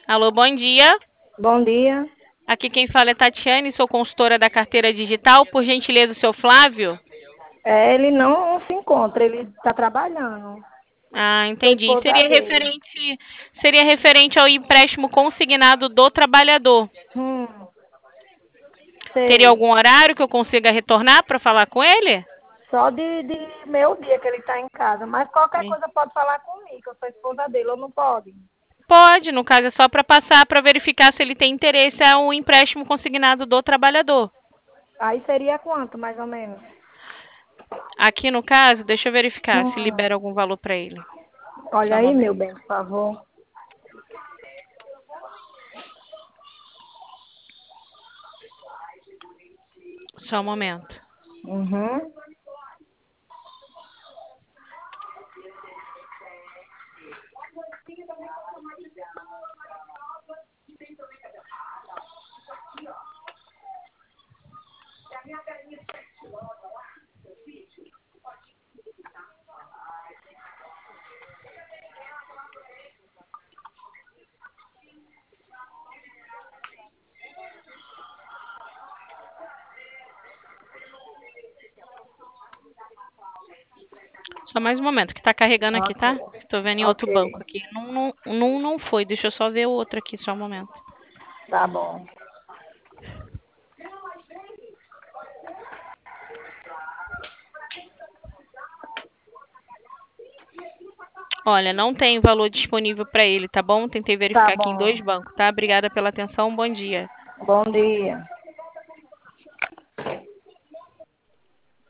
Alô, bom dia. Bom dia. Aqui quem fala é Tatiane, sou consultora da carteira digital. Por gentileza, o seu Flávio? Ele não se encontra, ele está trabalhando. Ah, Sou entendi. esposa dele. Seria referente ao empréstimo consignado do trabalhador. Hum, Teria sei. algum horário que eu consiga retornar para falar com ele? Só de meio dia que ele está em casa. Mas qualquer coisa pode falar comigo, eu sou esposa dele, ou não pode? Pode, no caso é só para passar para verificar se ele tem interesse a um empréstimo consignado do trabalhador. Aí seria quanto, mais ou menos? Aqui no caso, deixa eu verificar se Hum, libera algum valor para ele. olha Só um aí, momento. meu bem, por favor. Só um momento. Uhum. Só mais um momento, que tá carregando aqui, Ok. tá? Tô vendo em outro Ok. banco aqui. Não foi. Deixa eu só ver o outro aqui, só um momento. Tá bom. Olha, não tem valor disponível para ele, tá bom? Tentei Tá verificar aqui em bom. dois bancos, tá? Obrigada pela atenção, bom dia. Bom dia.